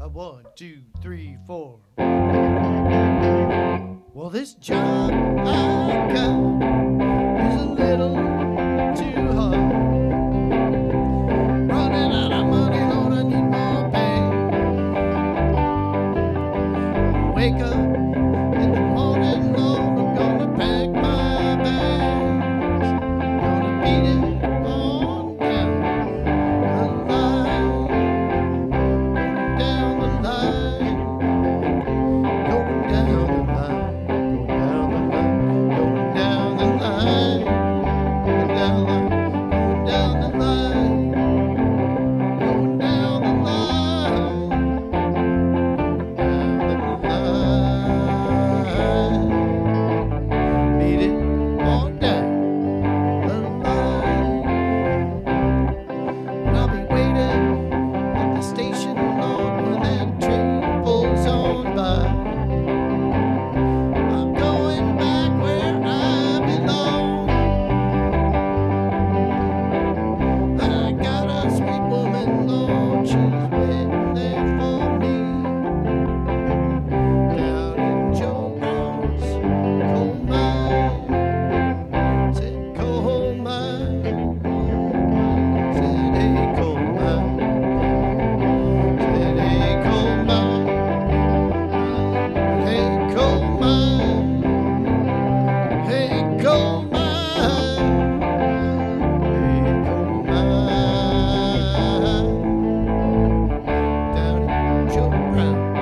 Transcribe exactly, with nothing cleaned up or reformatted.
A one, two, three, four. Well, this job I got is a little too hard. Running out of money, Lord, I need more pay. Wake up in the morning, Lord, I'm gonna pack my bags. Gonna beat it on down the line. Going down the line. Going down the line. Going down the line. Going down the line. Going down the line. Going down the line. Beat it on down the line. And I'll be waiting at the station, Lord, when that train pulls on by. I'm going back where I belong. I got a sweet woman, Lord, she's waiting there for me. Down in Joe Brown's coal mine. Said coal mine. Said hey coal mine. Said hey coal mine. Hey coal mine. Hey coal mine. Hey coal mine. Down in Joe Brown.